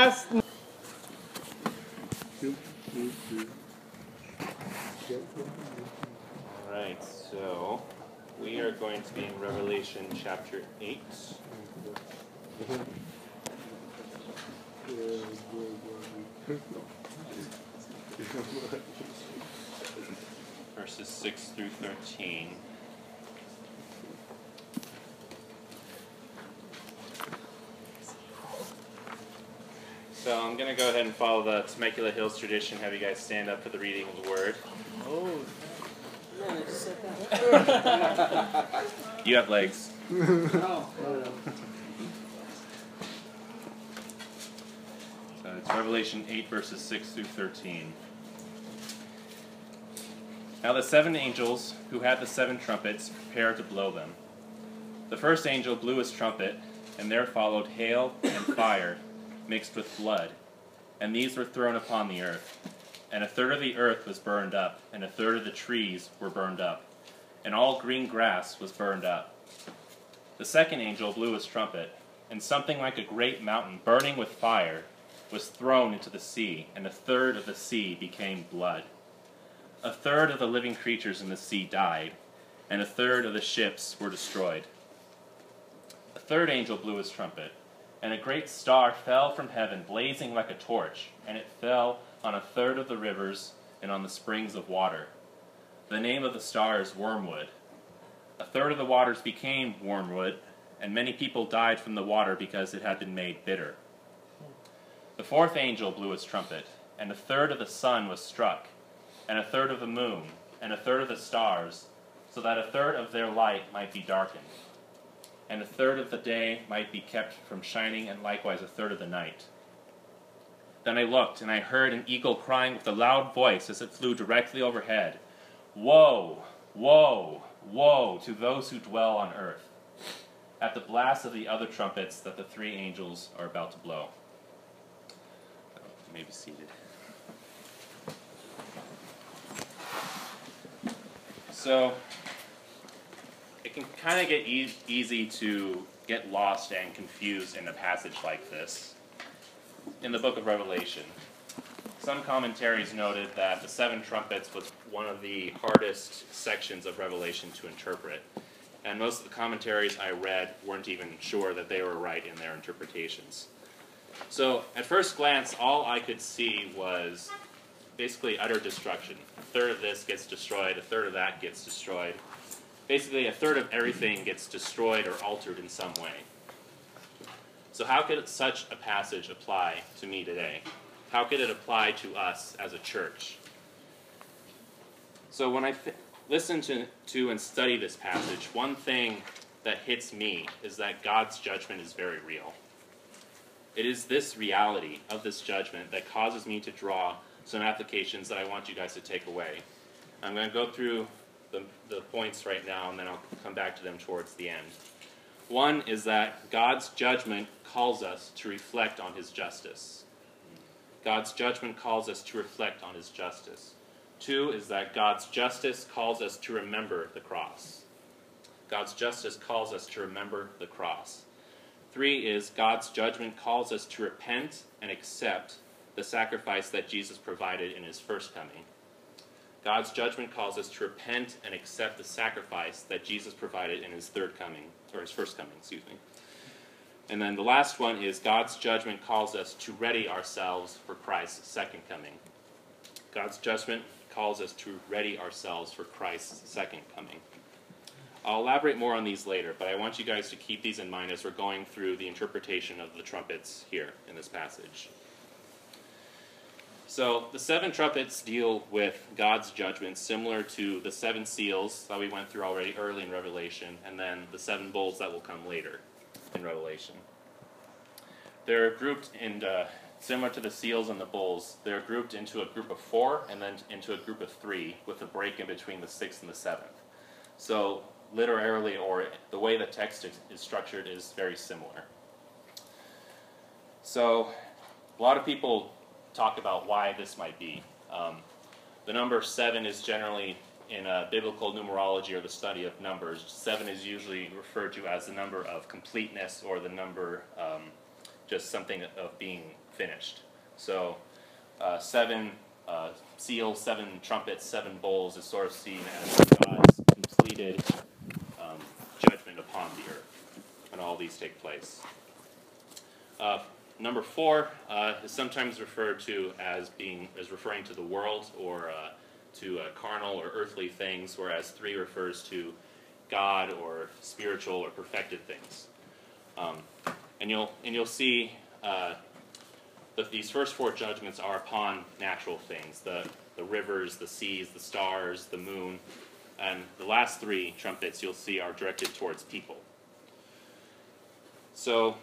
last. Alright, so we are going to be in Revelation chapter 8. Verses 6 through 13. So I'm going to go ahead and follow the Temecula Hills tradition, have you guys stand up for the reading of the Word. Oh. Man, I just said that. You have legs. Oh. So it's Revelation 8, verses 6 through 13. Now the 7 angels who had the 7 trumpets prepared to blow them. The first angel blew his trumpet, and there followed hail and fire mixed with blood, and these were thrown upon the earth. And a third of the earth was burned up, and a third of the trees were burned up, and all green grass was burned up. The second angel blew his trumpet, and something like a great mountain burning with fire was thrown into the sea, and a third of the sea became blood. A third of the living creatures in the sea died, and a third of the ships were destroyed. A third angel blew his trumpet, and a great star fell from heaven, blazing like a torch, and it fell on a third of the rivers and on the springs of water. The name of the star is Wormwood. A third of the waters became wormwood, and many people died from the water because it had been made bitter. The fourth angel blew his trumpet, and a third of the sun was struck, and a third of the moon, and a third of the stars, so that a third of their light might be darkened. And a third of the day might be kept from shining, and likewise a third of the night. Then I looked, and I heard an eagle crying with a loud voice as it flew directly overhead, "Woe, woe, woe to those who dwell on earth, at the blast of the other trumpets that the 3 angels are about to blow." You may be seated. So, it can kind of get easy to get lost and confused in a passage like this in the book of Revelation. Some commentaries noted that the 7 trumpets was one of the hardest sections of Revelation to interpret, and most of the commentaries I read weren't even sure that they were right in their interpretations. So, at first glance, all I could see was basically utter destruction. A third of this gets destroyed, a third of that gets destroyed. Basically, a third of everything gets destroyed or altered in some way. So how could such a passage apply to me today? How could it apply to us as a church? So when I listen to and study this passage, one thing that hits me is that God's judgment is very real. It is this reality of this judgment that causes me to draw some applications that I want you guys to take away. I'm going to go through the points right now, and then I'll come back to them towards the end. One is that God's judgment calls us to reflect on his justice. God's judgment calls us to reflect on his justice. 2 is that God's justice calls us to remember the cross. God's justice calls us to remember the cross. 3 is God's judgment calls us to repent and accept the sacrifice that Jesus provided in his first coming. God's judgment calls us to repent and accept the sacrifice that Jesus provided in his first coming, And then the last one is God's judgment calls us to ready ourselves for Christ's second coming. God's judgment calls us to ready ourselves for Christ's second coming. I'll elaborate more on these later, but I want you guys to keep these in mind as we're going through the interpretation of the trumpets here in this passage. So the 7 trumpets deal with God's judgment, similar to the 7 seals that we went through already early in Revelation, and then the 7 bowls that will come later in Revelation. They're grouped in, similar to the seals and the bowls, they're grouped into a group of 4 and then into a group of 3 with a break in between the 6th and the 7th. So literally, or the way the text is structured is very similar. So a lot of people talk about why this might be. The number 7 is generally, in biblical numerology or the study of numbers, 7 is usually referred to as the number of completeness or the number just something of being finished. So 7 seals, 7 trumpets, 7 bowls is sort of seen as God's completed judgment upon the earth when all these take place. Number 4 is sometimes referred to as referring to the world or to carnal or earthly things, whereas 3 refers to God or spiritual or perfected things. And you'll see that these first 4 judgments are upon natural things: the rivers, the seas, the stars, the moon, and the last 3 trumpets you'll see are directed towards people. So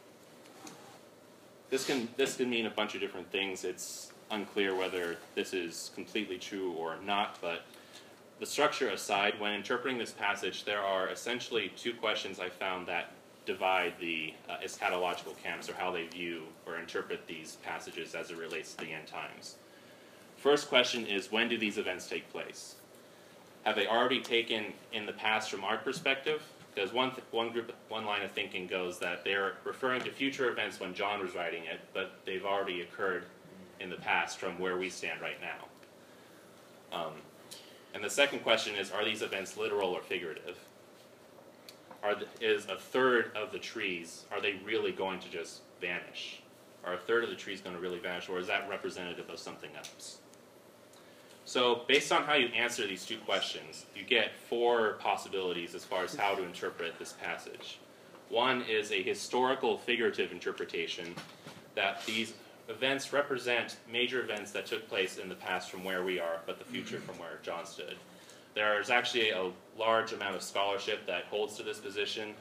this can mean a bunch of different things. It's unclear whether this is completely true or not, but the structure aside, when interpreting this passage, there are essentially 2 questions I found that divide the eschatological camps, or how they view or interpret these passages as it relates to the end times. First question is, when do these events take place? Have they already taken in the past from our perspective? Because one line of thinking goes that they're referring to future events when John was writing it, but they've already occurred in the past from where we stand right now. And the second question is, are these events literal or figurative? Is a third of the trees, are they really going to just vanish? Are a third of the trees going to really vanish, or is that representative of something else? So based on how you answer these 2 questions, you get 4 possibilities as far as how to interpret this passage. One is a historical figurative interpretation, that these events represent major events that took place in the past from where we are, but the future from where John stood. There's actually a large amount of scholarship that holds to this position.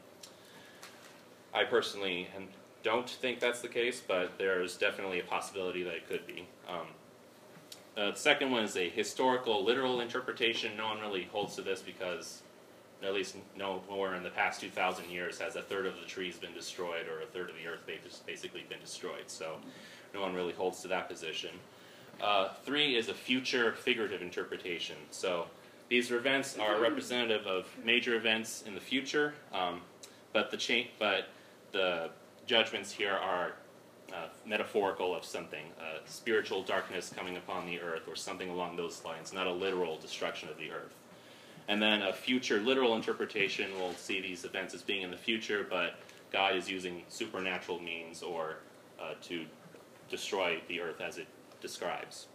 I personally don't think that's the case, but there's definitely a possibility that it could be. The second one is a historical, literal interpretation. No one really holds to this because, at least nowhere in the past 2,000 years has a third of the trees been destroyed or a third of the earth basically been destroyed. So no one really holds to that position. 3 is a future figurative interpretation. So these events are representative of major events in the future, but the judgments here are metaphorical of something, spiritual darkness coming upon the earth or something along those lines, not a literal destruction of the earth. And then a future literal interpretation will see these events as being in the future, but God is using supernatural means or to destroy the earth as it describes.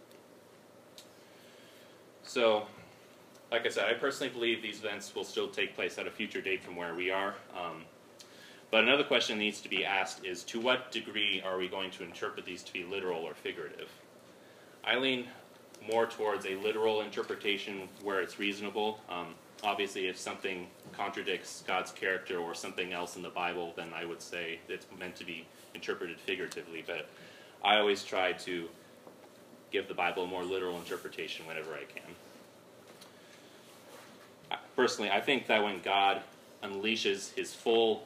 So, like I said, I personally believe these events will still take place at a future date from where we are. But another question that needs to be asked is, to what degree are we going to interpret these to be literal or figurative? I lean more towards a literal interpretation where it's reasonable. Obviously, if something contradicts God's character or something else in the Bible, then I would say it's meant to be interpreted figuratively. But I always try to give the Bible a more literal interpretation whenever I can. Personally, I think that when God unleashes his full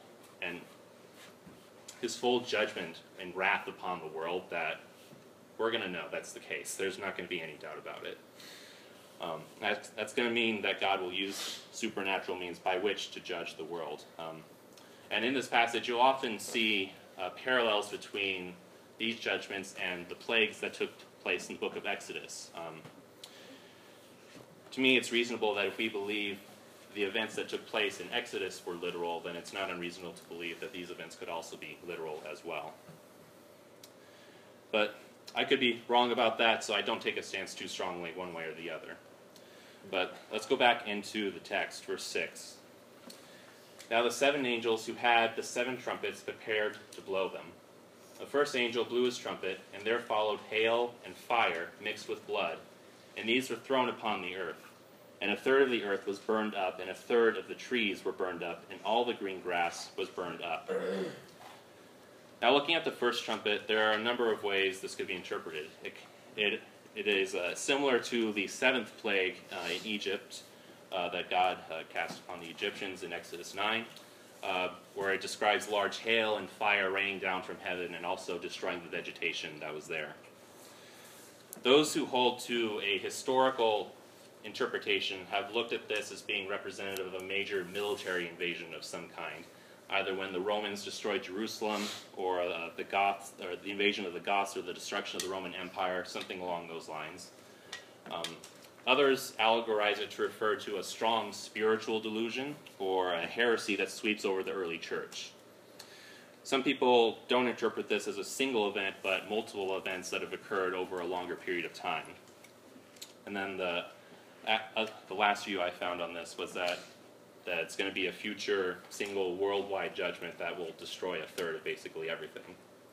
judgment and wrath upon the world, that we're going to know that's the case. There's not going to be any doubt about it. That's going to mean that God will use supernatural means by which to judge the world. And in this passage, you'll often see parallels between these judgments and the plagues that took place in the book of Exodus. To me, it's reasonable that if we believe the events that took place in Exodus were literal, then it's not unreasonable to believe that these events could also be literal as well. But I could be wrong about that, so I don't take a stance too strongly one way or the other. But let's go back into the text, verse 6. Now the 7 angels who had the 7 trumpets prepared to blow them. The first angel blew his trumpet, and there followed hail and fire mixed with blood, and these were thrown upon the earth. And a third of the earth was burned up, and a third of the trees were burned up, and all the green grass was burned up. Now, looking at the first trumpet, there are a number of ways this could be interpreted. It is similar to the 7th plague in Egypt that God cast upon the Egyptians in Exodus 9, where it describes large hail and fire raining down from heaven and also destroying the vegetation that was there. Those who hold to a historical interpretation have looked at this as being representative of a major military invasion of some kind, either when the Romans destroyed Jerusalem, or the Goths, or the invasion of the Goths, or the destruction of the Roman Empire, something along those lines. Others allegorize it to refer to a strong spiritual delusion or a heresy that sweeps over the early church. Some people don't interpret this as a single event, but multiple events that have occurred over a longer period of time. And then the last view I found on this was that it's going to be a future single worldwide judgment that will destroy a third of basically everything.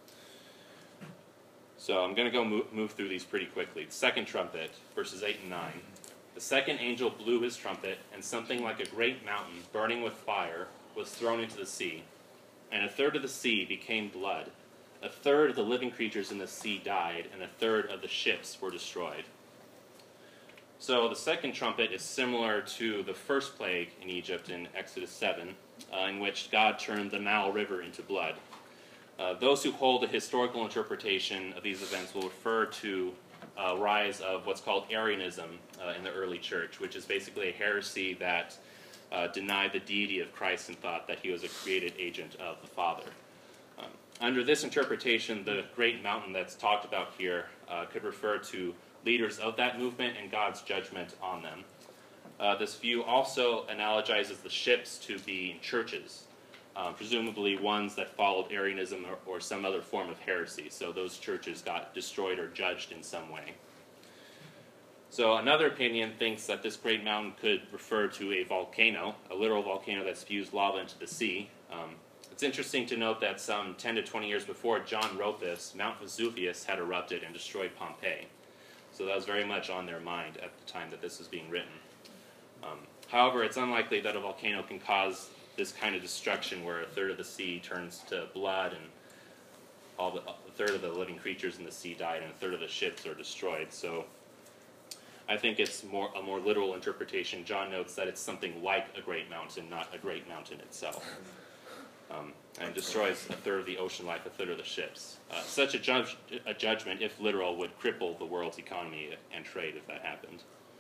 So I'm going to go move through these pretty quickly. The second trumpet, verses 8 and 9. The second angel blew his trumpet, and something like a great mountain burning with fire was thrown into the sea. And a third of the sea became blood. A third of the living creatures in the sea died, and a third of the ships were destroyed. So the second trumpet is similar to the first plague in Egypt in Exodus 7, in which God turned the Nile River into blood. Those who hold a historical interpretation of these events will refer to a rise of what's called Arianism in the early church, which is basically a heresy that denied the deity of Christ and thought that he was a created agent of the Father. Under this interpretation, the great mountain that's talked about here could refer to leaders of that movement and God's judgment on them. This view also analogizes the ships to being churches, presumably ones that followed Arianism or some other form of heresy. So those churches got destroyed or judged in some way. So another opinion thinks that this great mountain could refer to a volcano, a literal volcano that spews lava into the sea. It's interesting to note that some 10 to 20 years before John wrote this, Mount Vesuvius had erupted and destroyed Pompeii. So that was very much on their mind at the time that this was being written. However, it's unlikely that a volcano can cause this kind of destruction where a third of the sea turns to blood and a third of the living creatures in the sea died and a third of the ships are destroyed. So I think it's a more literal interpretation. John notes that it's something like a great mountain, not a great mountain itself. And destroys a third of the ocean life, a third of the ships. Such a judgment, if literal, would cripple the world's economy and trade if that happened.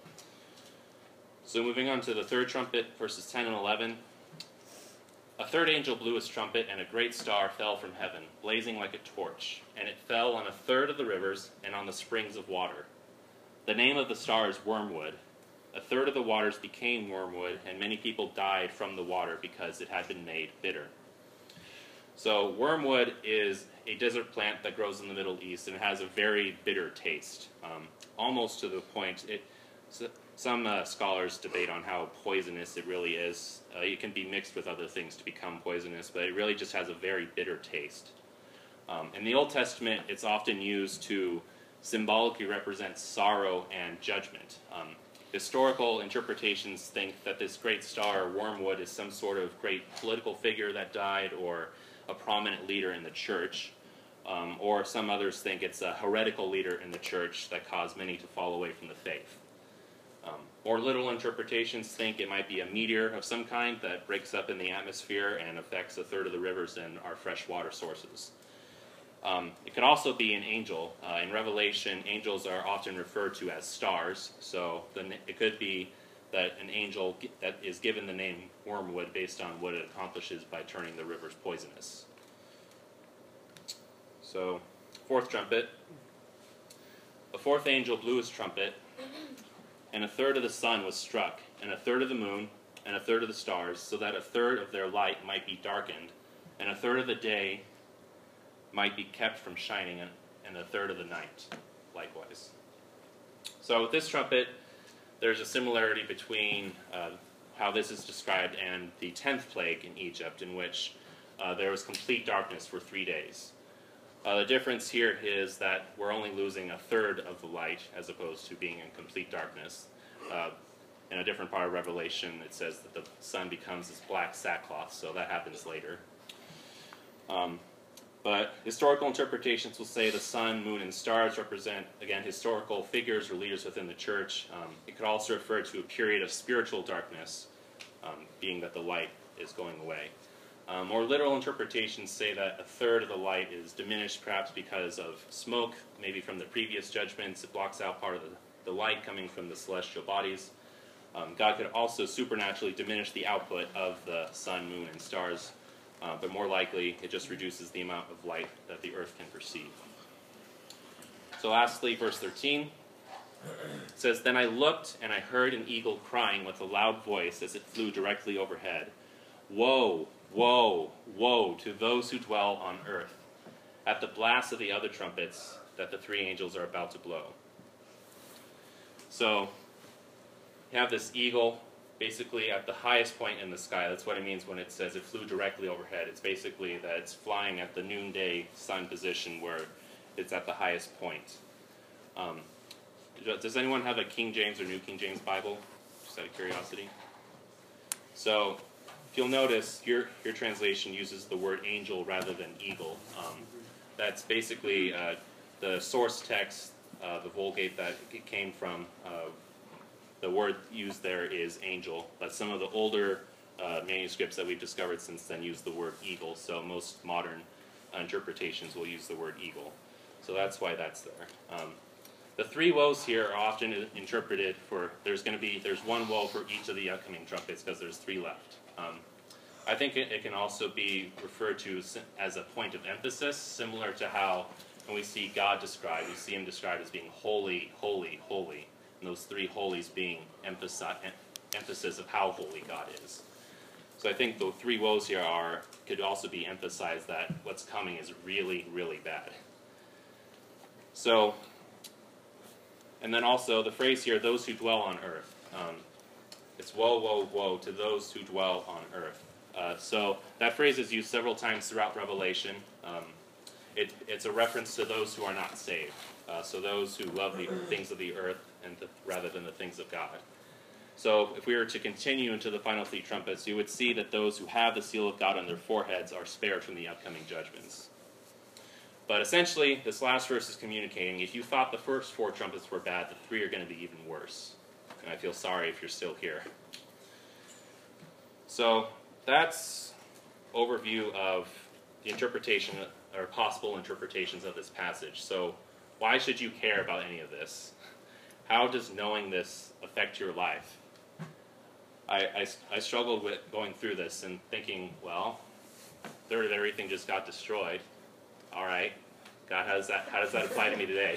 So moving on to the third trumpet, verses 10 and 11. A third angel blew his trumpet, and a great star fell from heaven, blazing like a torch, and it fell on a third of the rivers and on the springs of water. The name of the star is Wormwood. A third of the waters became wormwood, and many people died from the water because it had been made bitter. So wormwood is a desert plant that grows in the Middle East, and it has a very bitter taste, almost to the point some scholars debate on how poisonous it really is. It can be mixed with other things to become poisonous, but it really just has a very bitter taste. In the Old Testament, it's often used to symbolically represent sorrow and judgment. Historical interpretations think that this great star, Wormwood, is some sort of great political figure that died or a prominent leader in the church. Or some others think it's a heretical leader in the church that caused many to fall away from the faith. More literal interpretations think it might be a meteor of some kind that breaks up in the atmosphere and affects a third of the rivers and our fresh water sources. It could also be an angel. In Revelation, angels are often referred to as stars, so it could be that an angel that is given the name Wormwood based on what it accomplishes by turning the rivers poisonous. So, fourth trumpet. A fourth angel blew his trumpet, and a third of the sun was struck, and a third of the moon, and a third of the stars, so that a third of their light might be darkened, and a third of the day might be kept from shining, and a third of the night likewise. So with this trumpet, there's a similarity between how this is described and the 10th plague in Egypt, in which there was complete darkness for 3 days. The difference here is that we're only losing a third of the light as opposed to being in complete darkness. In a different part of Revelation, it says that the sun becomes this black sackcloth, so that happens later. But historical interpretations will say the sun, moon, and stars represent, again, historical figures or leaders within the church. It could also refer to a period of spiritual darkness, being that the light is going away. More literal interpretations say that a third of the light is diminished, perhaps because of smoke, maybe from the previous judgments. It blocks out part of the light coming from the celestial bodies. God could also supernaturally diminish the output of the sun, moon, and stars but more likely it just reduces the amount of light that the earth can perceive. So lastly, verse 13 says, "Then I looked, and I heard an eagle crying with a loud voice as it flew directly overhead. Woe, woe, woe to those who dwell on earth, at the blast of the other trumpets that the three angels are about to blow." So, you have this eagle basically at the highest point in the sky. That's what it means when it says it flew directly overhead. It's basically that it's flying at the noonday sun position where it's at the highest point. Does anyone have a King James or New King James Bible? Just out of curiosity. So, if you'll notice, your translation uses the word angel rather than eagle. That's basically the source text, the Vulgate that it came from. The word used there is angel, but some of the older manuscripts that we've discovered since then use the word eagle, so most modern interpretations will use the word eagle. So that's why that's there. The three woes here are often interpreted for, there's one woe for each of the upcoming trumpets because there's three left. I think it can also be referred to as a point of emphasis, similar to how when we see God described, we see him described as being holy, holy, holy. And those three holies being emphasis of how holy God is. So I think the three woes here could also be emphasized that what's coming is really, really bad. So, and then also the phrase here, those who dwell on earth. It's woe, woe, woe to those who dwell on earth. So that phrase is used several times throughout Revelation. It's a reference to those who are not saved. So those who love the things of the earth rather than the things of God. So if we were to continue into the final three trumpets, you would see that those who have the seal of God on their foreheads are spared from the upcoming judgments. But essentially, this last verse is communicating, if you thought the first four trumpets were bad, the three are going to be even worse. And I feel sorry if you're still here. So that's overview of the interpretation, or possible interpretations of this passage. So why should you care about any of this? How does knowing this affect your life? I struggled with going through this and thinking, well, third of everything just got destroyed. All right, God, how does that apply to me today?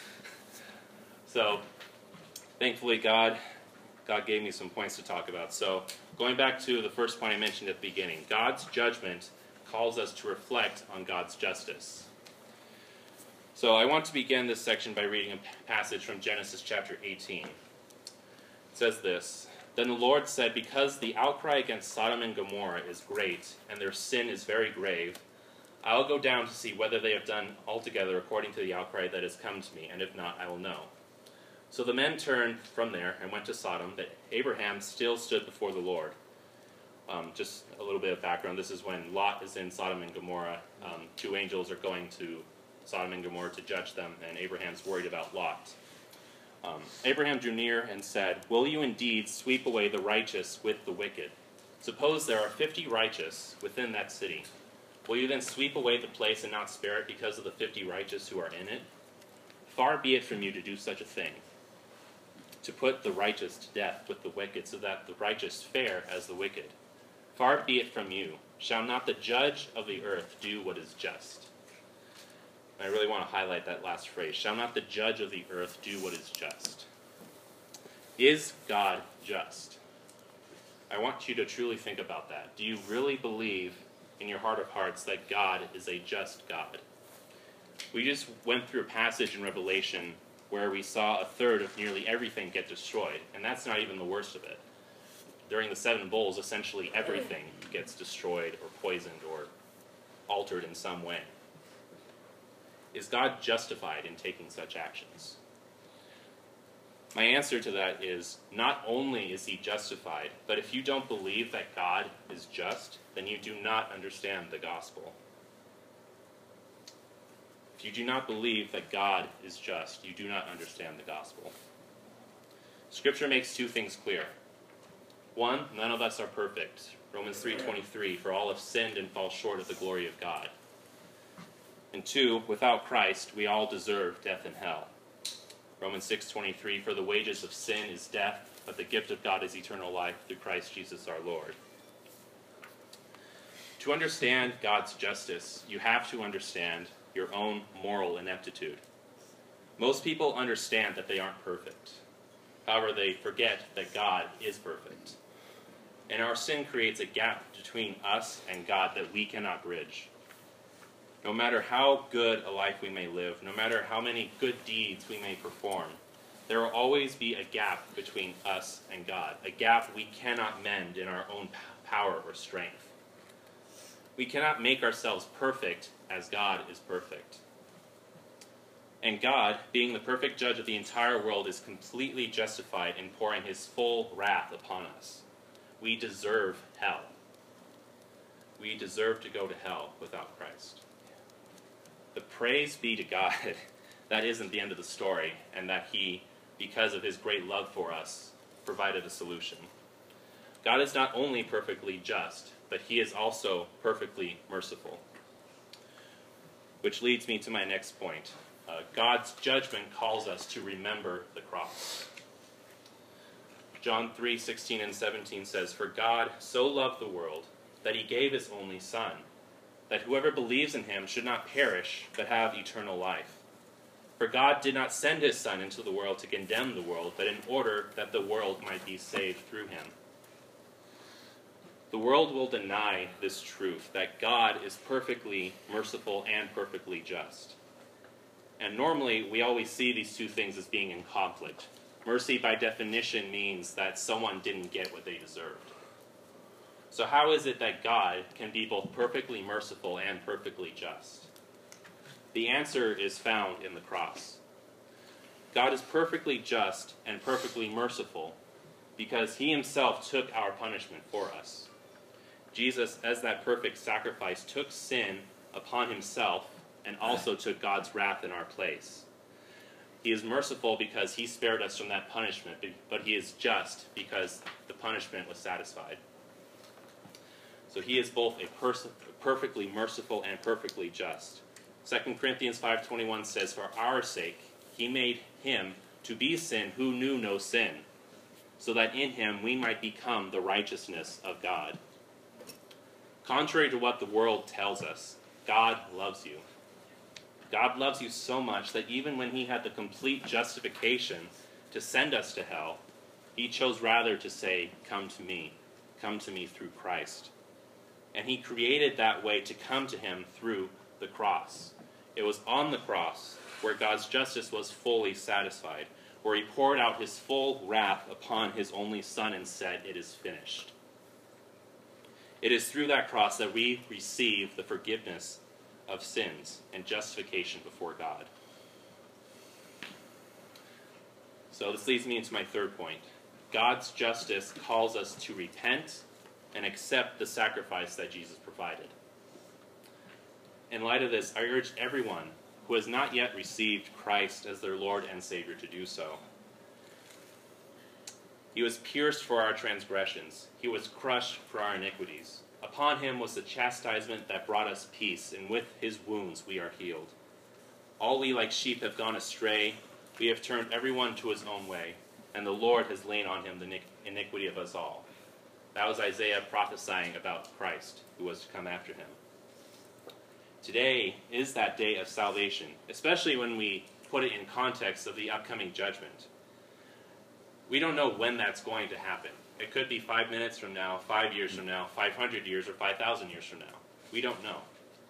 So, thankfully, God gave me some points to talk about. So, going back to the first point I mentioned at the beginning, God's judgment calls us to reflect on God's justice. So, I want to begin this section by reading a passage from Genesis chapter 18. It says this: "Then the Lord said, because the outcry against Sodom and Gomorrah is great, and their sin is very grave, I will go down to see whether they have done altogether according to the outcry that has come to me, and if not, I will know." So the men turned from there and went to Sodom, but Abraham still stood before the Lord. Just a little bit of background. This is when Lot is in Sodom and Gomorrah. Two angels are going to Sodom and Gomorrah to judge them, and Abraham's worried about Lot. Abraham drew near and said, "Will you indeed sweep away the righteous with the wicked? Suppose there are 50 righteous within that city. Will you then sweep away the place and not spare it because of the 50 righteous who are in it? Far be it from you to do such a thing, to put the righteous to death with the wicked, so that the righteous fare as the wicked. Far be it from you. Shall not the judge of the earth do what is just?" And I really want to highlight that last phrase. Shall not the judge of the earth do what is just? Is God just? I want you to truly think about that. Do you really believe in your heart of hearts that God is a just God? We just went through a passage in Revelation where we saw a third of nearly everything get destroyed, and that's not even the worst of it. During the 7 bowls, essentially everything gets destroyed or poisoned or altered in some way. Is God justified in taking such actions? My answer to that is, not only is he justified, but if you don't believe that God is just, then you do not understand the gospel. If you do not believe that God is just, you do not understand the gospel. Scripture makes 2 things clear. 1, none of us are perfect. Romans 3:23, for all have sinned and fall short of the glory of God. And 2, without Christ, we all deserve death and hell. Romans 6:23, for the wages of sin is death, but the gift of God is eternal life through Christ Jesus our Lord. To understand God's justice, you have to understand your own moral ineptitude. Most people understand that they aren't perfect. However, they forget that God is perfect. And our sin creates a gap between us and God that we cannot bridge. No matter how good a life we may live, no matter how many good deeds we may perform, there will always be a gap between us and God, a gap we cannot mend in our own power or strength. We cannot make ourselves perfect as God is perfect. And God, being the perfect judge of the entire world, is completely justified in pouring his full wrath upon us. We deserve hell. We deserve to go to hell without Christ. But praise be to God, that isn't the end of the story, and that he, because of his great love for us, provided a solution. God is not only perfectly just, but he is also perfectly merciful. Which leads me to my next point. God's judgment calls us to remember the cross. John 3:16 and 17 says, "For God so loved the world that he gave his only Son, that whoever believes in him should not perish, but have eternal life. For God did not send his Son into the world to condemn the world, but in order that the world might be saved through him." The world will deny this truth, that God is perfectly merciful and perfectly just. And normally, we always see these two things as being in conflict. Mercy, by definition, means that someone didn't get what they deserved. So how is it that God can be both perfectly merciful and perfectly just? The answer is found in the cross. God is perfectly just and perfectly merciful because he himself took our punishment for us. Jesus, as that perfect sacrifice, took sin upon himself and also took God's wrath in our place. He is merciful because he spared us from that punishment, but he is just because the punishment was satisfied. So he is both a perfectly merciful and perfectly just. 2 Corinthians 5:21 says, "For our sake he made him to be sin who knew no sin, so that in him we might become the righteousness of God." Contrary to what the world tells us, God loves you. God loves you so much that even when he had the complete justification to send us to hell, he chose rather to say, come to me through Christ. And he created that way to come to him through the cross. It was on the cross where God's justice was fully satisfied, where he poured out his full wrath upon his only Son and said, "It is finished." It is through that cross that we receive the forgiveness of sins and justification before God. So this leads me into my third point. God's justice calls us to repent and accept the sacrifice that Jesus provided. In light of this, I urge everyone who has not yet received Christ as their Lord and Savior to do so. He was pierced for our transgressions. He was crushed for our iniquities. Upon him was the chastisement that brought us peace, and with his wounds we are healed. All we like sheep have gone astray. We have turned everyone to his own way, and the Lord has laid on him the iniquity of us all. That was Isaiah prophesying about Christ, who was to come after him. Today is that day of salvation, especially when we put it in context of the upcoming judgment. We don't know when that's going to happen. It could be 5 minutes from now, 5 years from now, 500 years, or 5,000 years from now. We don't know.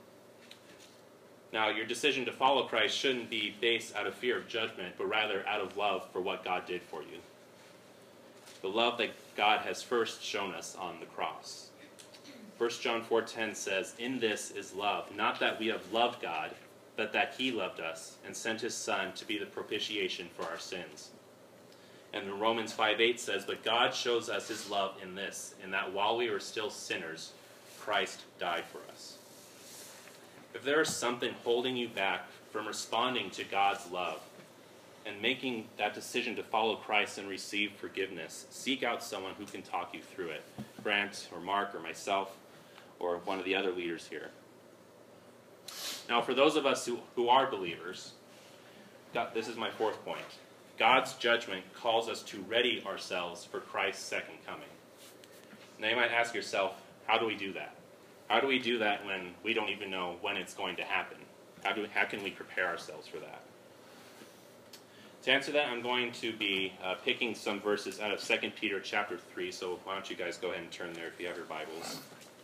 Now, your decision to follow Christ shouldn't be based out of fear of judgment, but rather out of love for what God did for you. The love that God has first shown us on the cross. 1 John 4:10 says, "In this is love, not that we have loved God, but that he loved us and sent his Son to be the propitiation for our sins." And then Romans 5:8 says, "But God shows us his love in this, in that while we were still sinners, Christ died for us." If there is something holding you back from responding to God's love and making that decision to follow Christ and receive forgiveness, seek out someone who can talk you through it. Grant or Mark or myself or one of the other leaders here. Now, for those of us who are believers, this is my fourth point. God's judgment calls us to ready ourselves for Christ's second coming. Now you might ask yourself, how do we do that? How do we do that when we don't even know when it's going to happen? How can we prepare ourselves for that? To answer that, I'm going to be picking some verses out of 2 Peter chapter 3, so why don't you guys go ahead and turn there if you have your Bibles.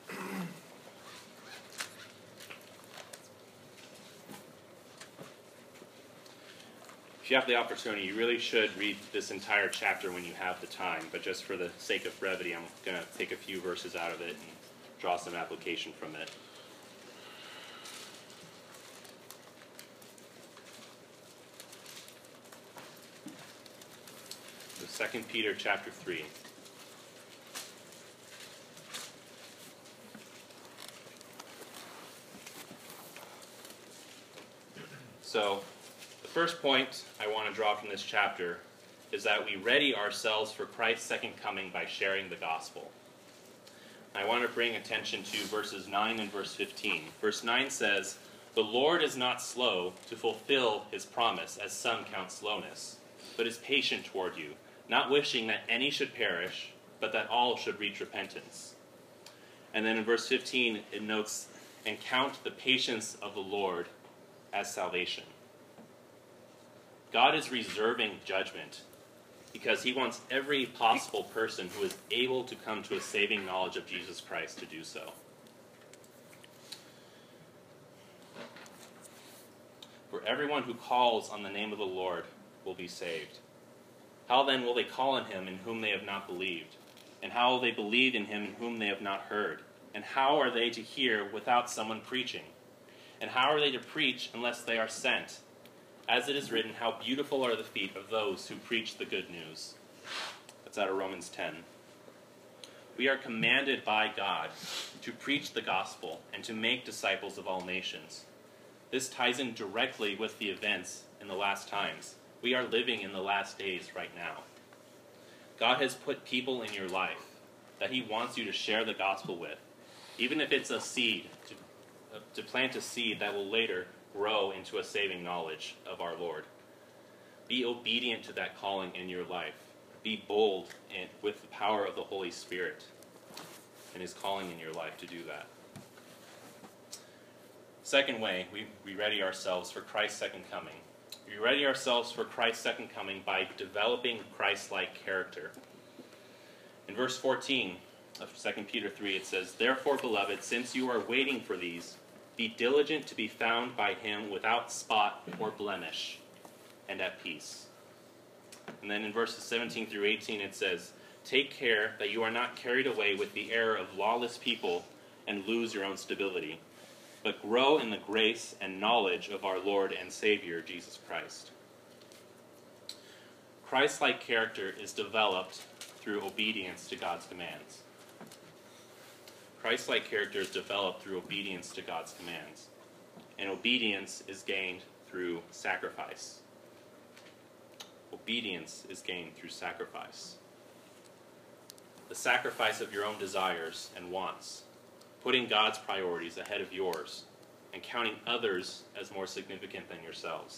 If you have the opportunity, you really should read this entire chapter when you have the time, but just for the sake of brevity, I'm going to take a few verses out of it and draw some application from it. So 2 Peter chapter 3. So, the first point I want to draw from this chapter is that we ready ourselves for Christ's second coming by sharing the gospel. I want to bring attention to verses 9 and verse 15. Verse 9 says, "The Lord is not slow to fulfill his promise, as some count slowness, but is patient toward you, not wishing that any should perish, but that all should reach repentance." And then in verse 15, it notes, "And count the patience of the Lord as salvation." God is reserving judgment because he wants every possible person who is able to come to a saving knowledge of Jesus Christ to do so. For everyone who calls on the name of the Lord will be saved. How then will they call on him in whom they have not believed? And how will they believe in him in whom they have not heard? And how are they to hear without someone preaching? And how are they to preach unless they are sent? As it is written, how beautiful are the feet of those who preach the good news. That's out of Romans 10. We are commanded by God to preach the gospel and to make disciples of all nations. This ties in directly with the events in the last times. We are living in the last days right now. God has put people in your life that he wants you to share the gospel with, even if it's a seed, to plant a seed that will later grow into a saving knowledge of our Lord. Be obedient to that calling in your life. Be bold with the power of the Holy Spirit and his calling in your life to do that. Second way, we ready ourselves for Christ's second coming. We ready ourselves for Christ's second coming by developing Christ-like character. In verse 14 of 2 Peter 3, it says, "Therefore, beloved, since you are waiting for these, be diligent to be found by him without spot or blemish, and at peace." And then in verses 17 through 18 it says, "Take care that you are not carried away with the error of lawless people and lose your own stability, but grow in the grace and knowledge of our Lord and Savior, Jesus Christ." Christ-like character is developed through obedience to God's commands. Christ-like character is developed through obedience to God's commands. And obedience is gained through sacrifice. Obedience is gained through sacrifice. The sacrifice of your own desires and wants, putting God's priorities ahead of yours, and counting others as more significant than yourselves.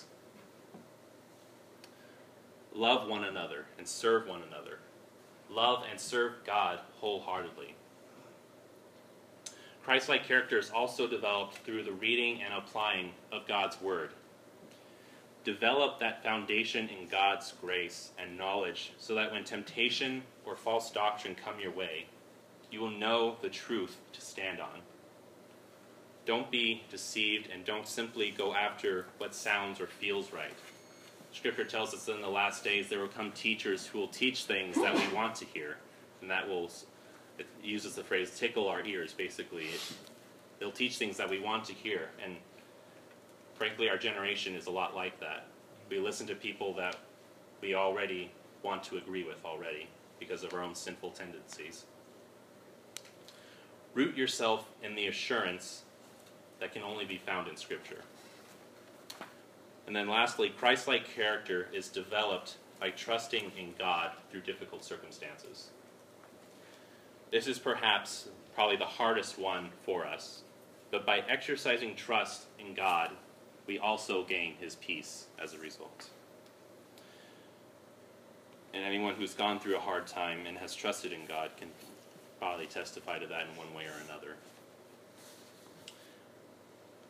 Love one another and serve one another. Love and serve God wholeheartedly. Christ-like character is also developed through the reading and applying of God's Word. Develop that foundation in God's grace and knowledge so that when temptation or false doctrine come your way, you will know the truth to stand on. Don't be deceived and don't simply go after what sounds or feels right. Scripture tells us that in the last days there will come teachers who will teach things that we want to hear, and that will, it uses the phrase, tickle our ears, basically. They'll teach things that we want to hear, and frankly, our generation is a lot like that. We listen to people that we already want to agree with already because of our own sinful tendencies. Root yourself in the assurance that can only be found in Scripture. And then lastly, Christ-like character is developed by trusting in God through difficult circumstances. This is probably the hardest one for us, but by exercising trust in God, we also gain his peace as a result. And anyone who's gone through a hard time and has trusted in God can probably testify to that in one way or another.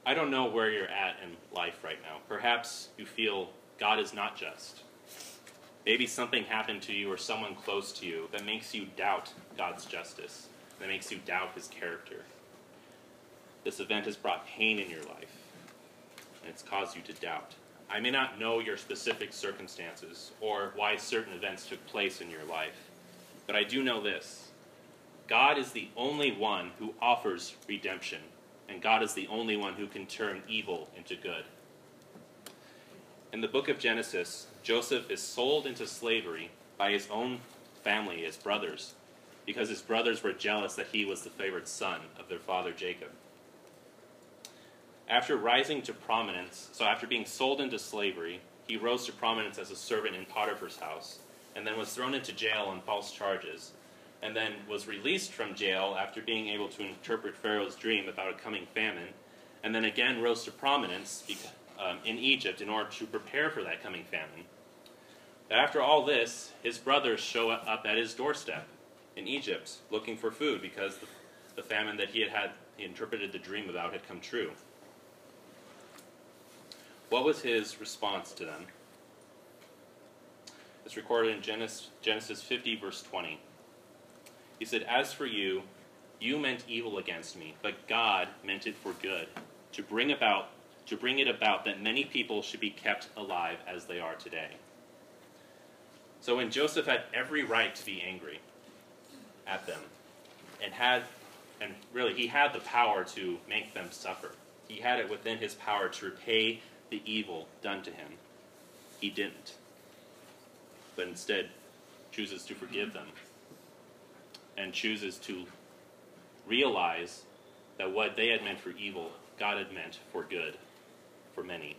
I don't know where you're at in life right now. Perhaps you feel God is not just. Maybe something happened to you or someone close to you that makes you doubt God's justice, that makes you doubt his character. This event has brought pain in your life, and it's caused you to doubt. I may not know your specific circumstances or why certain events took place in your life, but I do know this. God is the only one who offers redemption, and God is the only one who can turn evil into good. In the book of Genesis, Joseph is sold into slavery by his own family, his brothers, because his brothers were jealous that he was the favored son of their father Jacob. After rising to prominence, so after being sold into slavery, he rose to prominence as a servant in Potiphar's house, and then was thrown into jail on false charges, and then was released from jail after being able to interpret Pharaoh's dream about a coming famine, and then again rose to prominence in Egypt in order to prepare for that coming famine. After all this, his brothers show up at his doorstep in Egypt looking for food because the famine that he interpreted the dream about had come true. What was his response to them? It's recorded in Genesis 50, verse 20. He said, "As for you, you meant evil against me, but God meant it for good, to bring it about that many people should be kept alive as they are today." So when Joseph had every right to be angry at them, and really he had the power to make them suffer. He had it within his power to repay the evil done to him. He didn't, but instead chooses to forgive them and chooses to realize that what they had meant for evil, God had meant for good for many.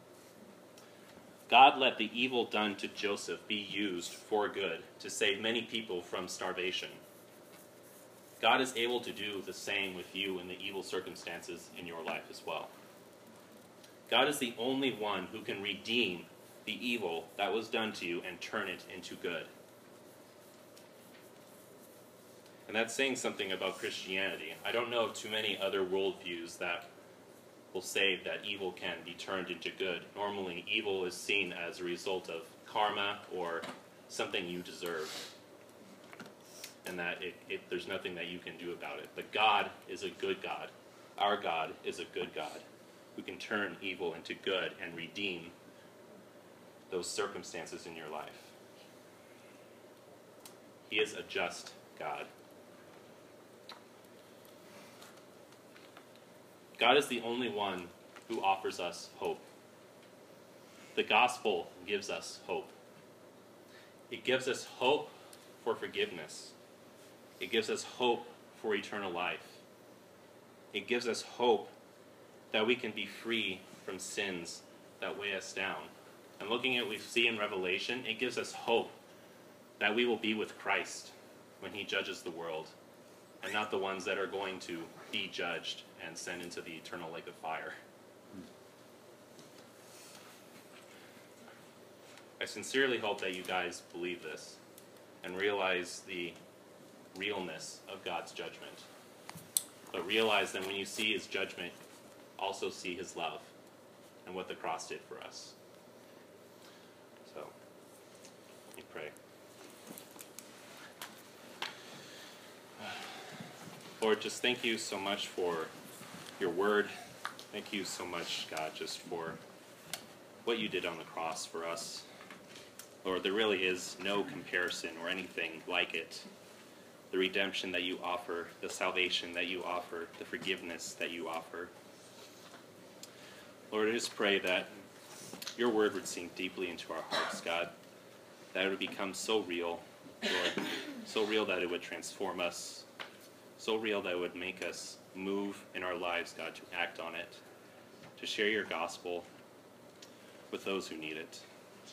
God let the evil done to Joseph be used for good to save many people from starvation. God is able to do the same with you in the evil circumstances in your life as well. God is the only one who can redeem the evil that was done to you and turn it into good. And that's saying something about Christianity. I don't know of too many other worldviews that will say that evil can be turned into good. Normally, evil is seen as a result of karma or something you deserve, and that there's nothing that you can do about it. But God is a good God. Our God is a good God who can turn evil into good and redeem those circumstances in your life. He is a just God. God is the only one who offers us hope. The gospel gives us hope. It gives us hope for forgiveness. It gives us hope for eternal life. It gives us hope that we can be free from sins that weigh us down. And looking at what we see in Revelation, it gives us hope that we will be with Christ when he judges the world, and not the ones that are going to be judged and sent into the eternal lake of fire. I sincerely hope that you guys believe this and realize the realness of God's judgment. But realize that when you see his judgment, also see his love and what the cross did for us. So, let me pray. Lord, just thank you so much for your word. Thank you so much, God, just for what you did on the cross for us. Lord, there really is no comparison or anything like it. The redemption that you offer, the salvation that you offer, the forgiveness that you offer. Lord, I just pray that your word would sink deeply into our hearts, God, that it would become so real, Lord, so real that it would transform us, so real that it would make us move in our lives, God, to act on it, to share your gospel with those who need it.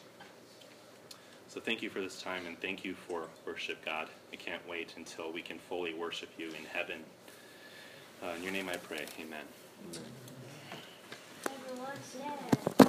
So thank you for this time, and thank you for worship, God. I can't wait until we can fully worship you in heaven. In your name I pray, amen. Everyone said.